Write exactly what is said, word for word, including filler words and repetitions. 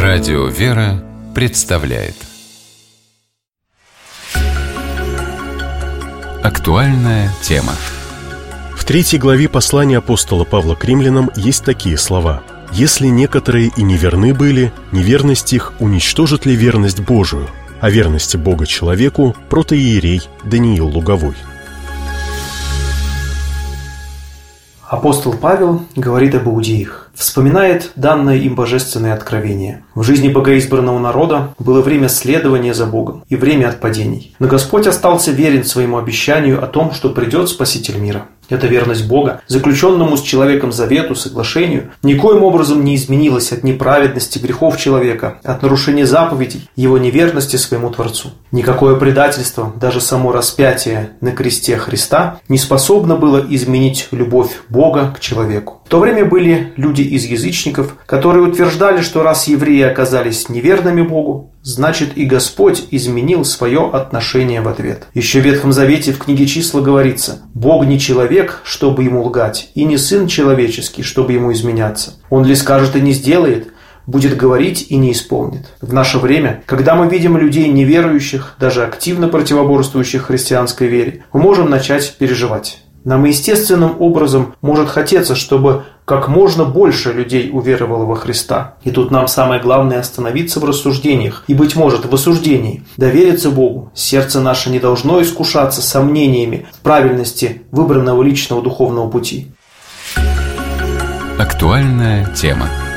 Радио «Вера» представляет актуальная тема. В третьей главе послания апостола Павла к римлянам есть такие слова: «Если некоторые и неверны были, неверность их уничтожит ли верность Божию? О верности Бога человеку протоиерей Даниил Луговой». Апостол Павел говорит об иудеях, вспоминает данное им божественное откровение. В жизни богоизбранного народа было время следования за Богом и время отпадений. Но Господь остался верен своему обещанию о том, что придет Спаситель мира. Эта верность Бога, заключенному с человеком завету, соглашению, никоим образом не изменилась от неправедности грехов человека, от нарушения заповедей, его неверности своему Творцу. Никакое предательство, даже само распятие на кресте Христа, не способно было изменить любовь Бога к человеку. В то время были люди из язычников, которые утверждали, что раз евреи оказались неверными Богу, значит и Господь изменил свое отношение в ответ. Еще в Ветхом Завете в книге Числа говорится: «Бог не человек, чтобы ему лгать, и не сын человеческий, чтобы ему изменяться. Он ли скажет и не сделает, будет говорить и не исполнит». В наше время, когда мы видим людей неверующих, даже активно противоборствующих христианской вере, мы можем начать переживать. Нам естественным образом может хотеться, чтобы как можно больше людей уверовало во Христа. И тут нам самое главное остановиться в рассуждениях и, быть может, в осуждении, довериться Богу. Сердце наше не должно искушаться сомнениями в правильности выбранного личного духовного пути. Актуальная тема.